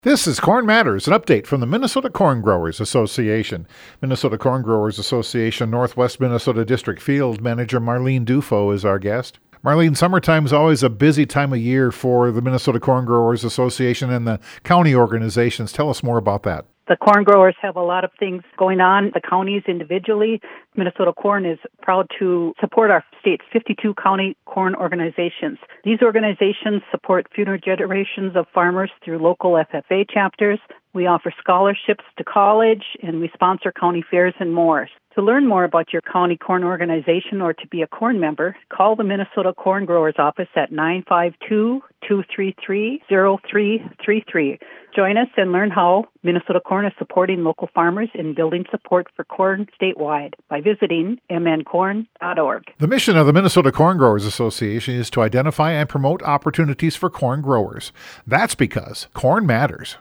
This is Corn Matters, an update from the Minnesota Corn Growers Association. Minnesota Corn Growers Association Northwest Minnesota District Field Manager Marlene Dufo is our guest. Marlene, summertime is always a busy time of year for the Minnesota Corn Growers Association and the county organizations. Tell us more about that. The corn growers have a lot of things going on. The counties individually, Minnesota Corn is proud to support our state's 52 county corn organizations. These organizations support future generations of farmers through local FFA chapters. We offer scholarships to college, and we sponsor county fairs and more. To learn more about your county corn organization or to be a corn member, call the Minnesota Corn Growers Office at 952-233-0333. Join us and learn how Minnesota Corn is supporting local farmers in building support for corn statewide by visiting mncorn.org. The mission of the Minnesota Corn Growers Association is to identify and promote opportunities for corn growers. That's because corn matters.